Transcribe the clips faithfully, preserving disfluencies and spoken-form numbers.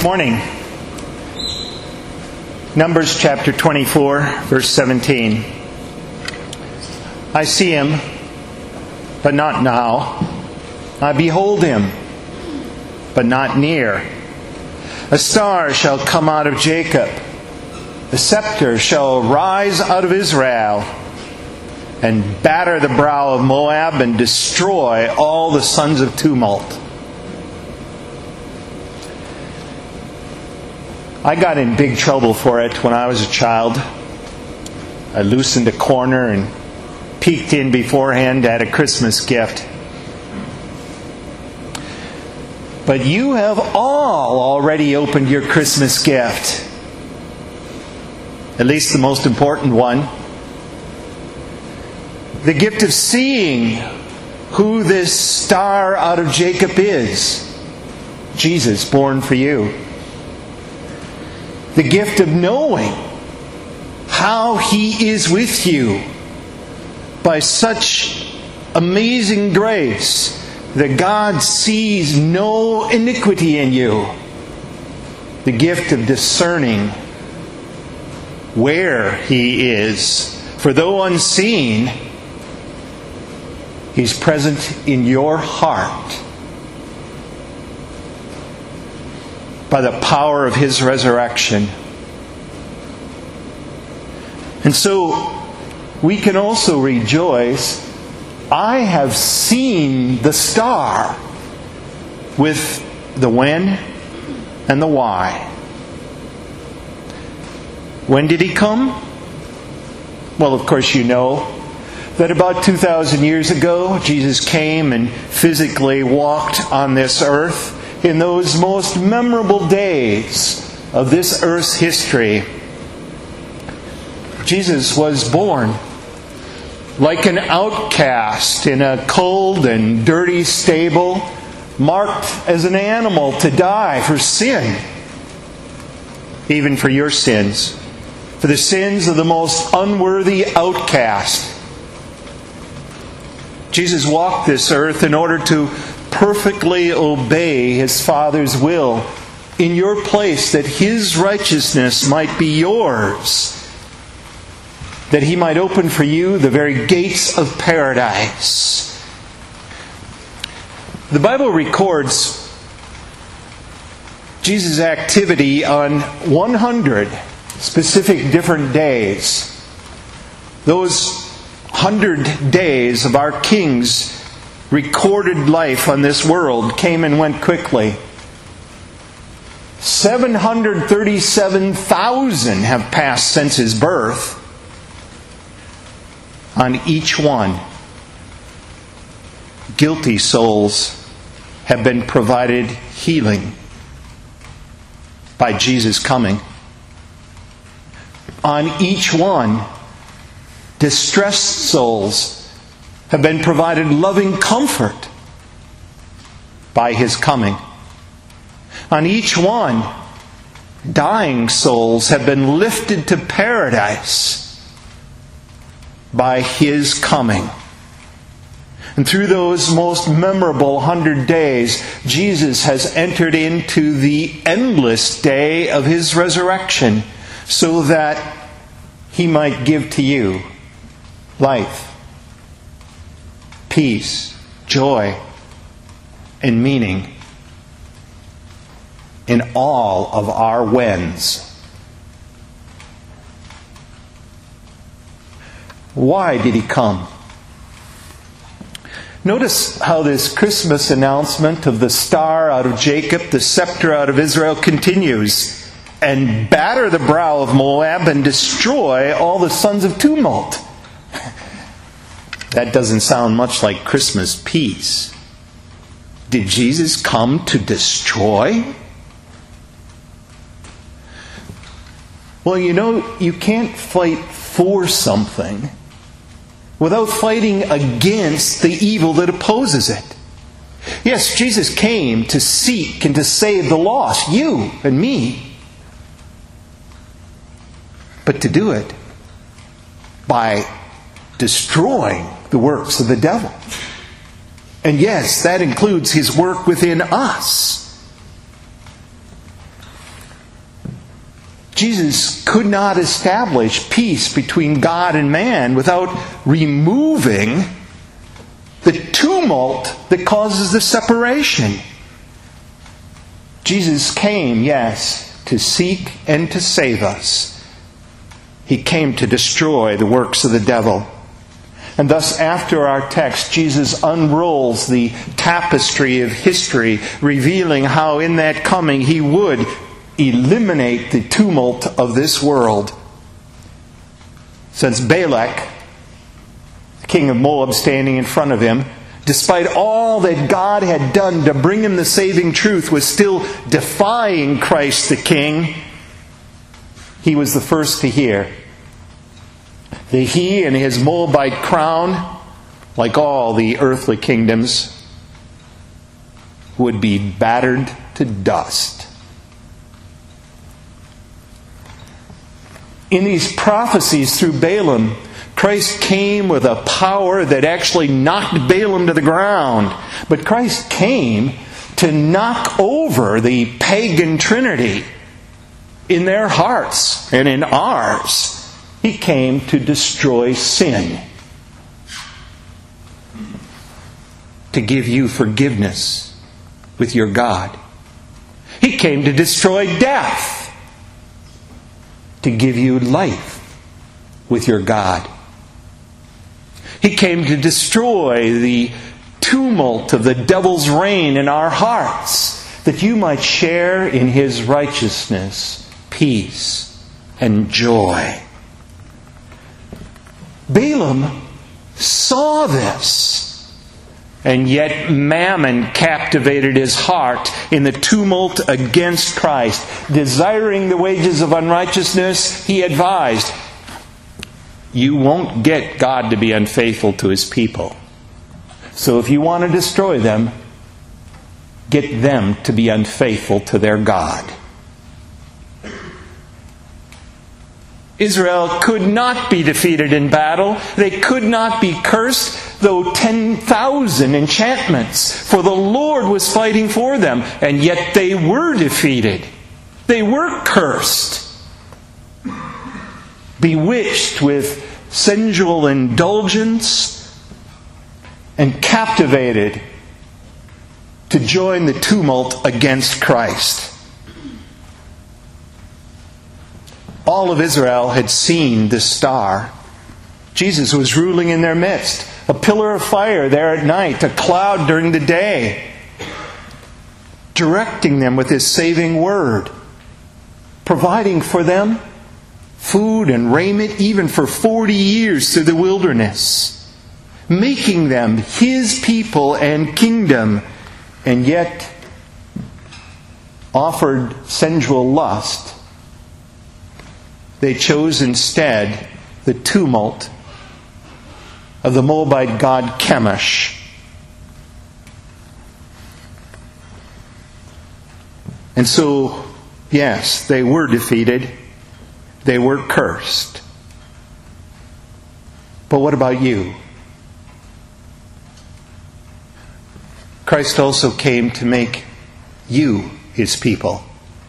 Good morning. Numbers chapter twenty-four, verse seventeen. I see him, but not now. I behold him, but not near. A star shall come out of Jacob. A scepter shall rise out of Israel, and batter the brow of Moab, and destroy all the sons of tumult. I got in big trouble for it when I was a child. I loosened a corner and peeked in beforehand at a Christmas gift. But you have all already opened your Christmas gift. At least the most important one. The gift of seeing who this star out of Jacob is. Jesus, born for you. The gift of knowing how He is with you by such amazing grace that God sees no iniquity in you. The gift of discerning where He is. For though unseen, He's present in your heart by the power of His resurrection. And so we can also rejoice, I have seen the star, with the when and the why. When did He come? Well, of course you know that about two thousand years ago, Jesus came and physically walked on this earth in those most memorable days of this earth's history. Jesus was born like an outcast in a cold and dirty stable, marked as an animal to die for sin, even for your sins, for the sins of the most unworthy outcast. Jesus walked this earth in order to perfectly obey His Father's will in your place, that His righteousness might be yours, that He might open for you the very gates of paradise. The Bible records Jesus' activity on one hundred specific different days. Those hundred days of our King's recorded life on this world came and went quickly. seven hundred thirty-seven thousand have passed since His birth. On each one, guilty souls have been provided healing by Jesus' coming. On each one, distressed souls have been provided loving comfort by His coming. On each one, dying souls have been lifted to paradise by His coming. And through those most memorable hundred days, Jesus has entered into the endless day of His resurrection, so that He might give to you life, peace, joy, and meaning in all of our whens. Why did He come? Notice how this Christmas announcement of the star out of Jacob, the scepter out of Israel, continues. And batter the brow of Moab and destroy all the sons of tumult. That doesn't sound much like Christmas peace. Did Jesus come to destroy? Well, you know, you can't fight for something without fighting against the evil that opposes it. Yes, Jesus came to seek and to save the lost, you and me. But to do it by destroying the works of the devil. And yes, that includes his work within us. Jesus could not establish peace between God and man without removing the tumult that causes the separation. Jesus came, yes, to seek and to save us. He came to destroy the works of the devil. And thus, after our text, Jesus unrolls the tapestry of history, revealing how in that coming He would eliminate the tumult of this world. Since Balak, the king of Moab, standing in front of him, despite all that God had done to bring him the saving truth, was still defying Christ the King, he was the first to hear that he and his Moabite crown, like all the earthly kingdoms, would be battered to dust. In these prophecies through Balaam, Christ came with a power that actually knocked Balaam to the ground. But Christ came to knock over the pagan trinity in their hearts and in ours. He came to destroy sin, to give you forgiveness with your God. He came to destroy death, to give you life with your God. He came to destroy the tumult of the devil's reign in our hearts, that you might share in His righteousness, peace, and joy. Balaam saw this, and yet Mammon captivated his heart in the tumult against Christ. Desiring the wages of unrighteousness, he advised, you won't get God to be unfaithful to His people. So if you want to destroy them, get them to be unfaithful to their God. Israel could not be defeated in battle. They could not be cursed, though ten thousand enchantments. For the Lord was fighting for them, and yet they were defeated. They were cursed, bewitched with sensual indulgence, and captivated to join the tumult against Christ. All of Israel had seen this star. Jesus was ruling in their midst. A pillar of fire there at night, a cloud during the day, directing them with His saving word, providing for them food and raiment even for forty years through the wilderness, making them His people and kingdom, and yet offered sensual lust. They chose instead the tumult of the Moabite god Chemosh. And so, yes, they were defeated. They were cursed. But what about you? Christ also came to make you His people.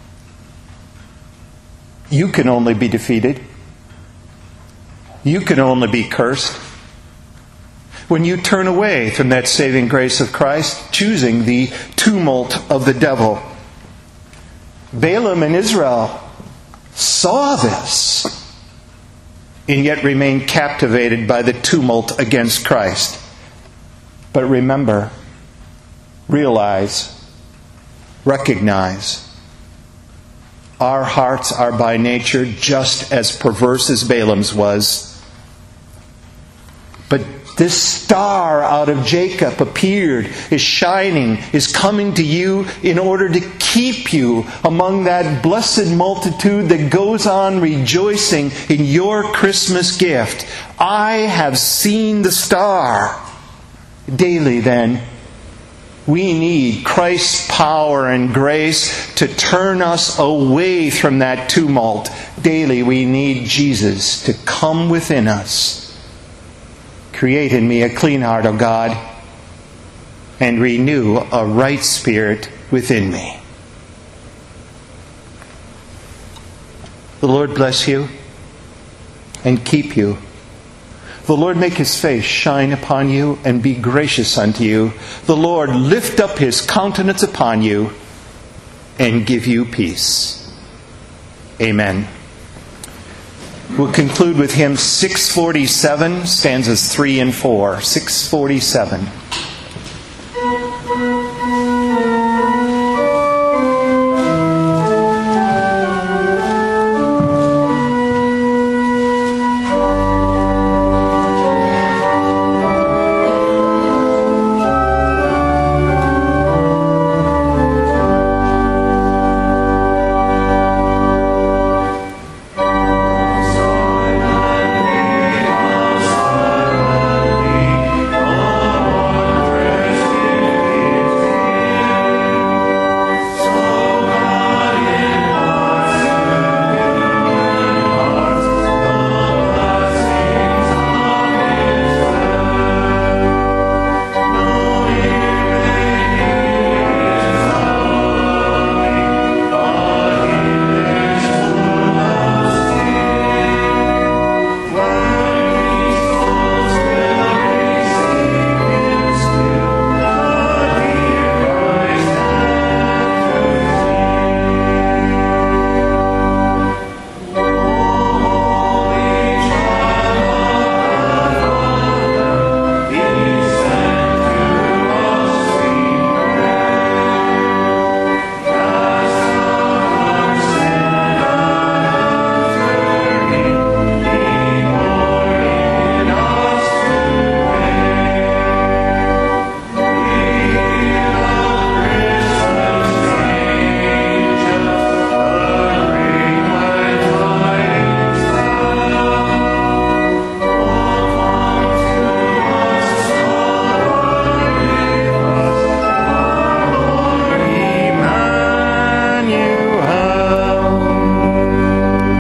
You can only be defeated. You can only be cursed when you turn away from that saving grace of Christ, choosing the tumult of the devil. Balaam and Israel saw this, and yet remained captivated by the tumult against Christ. But remember, realize, recognize, our hearts are by nature just as perverse as Balaam's was. But this star out of Jacob appeared, is shining, is coming to you in order to keep you among that blessed multitude that goes on rejoicing in your Christmas gift. I have seen the star. Daily then, we need Christ's power and grace to turn us away from that tumult. Daily we need Jesus to come within us. Create in me a clean heart, O God, and renew a right spirit within me. The Lord bless you and keep you. The Lord make His face shine upon you and be gracious unto you. The Lord lift up His countenance upon you and give you peace. Amen. We'll conclude with hymn six forty-seven, stanzas three and four. six forty-seven.